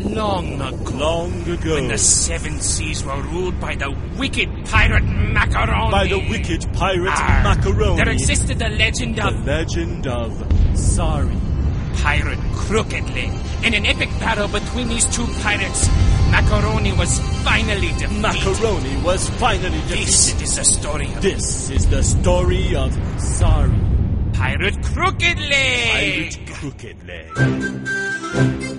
Long ago. Long ago. When the seven seas were ruled by the wicked pirate Macaroni. By the wicked pirate Macaroni. There existed the legend of... The legend of Sorry. Pirate Crooked Leg. In an epic battle between these two pirates, Macaroni was finally defeated. Macaroni was finally defeated. This is the story of... This is the story of Sorry. Pirate Crooked Leg. Pirate Crooked Leg.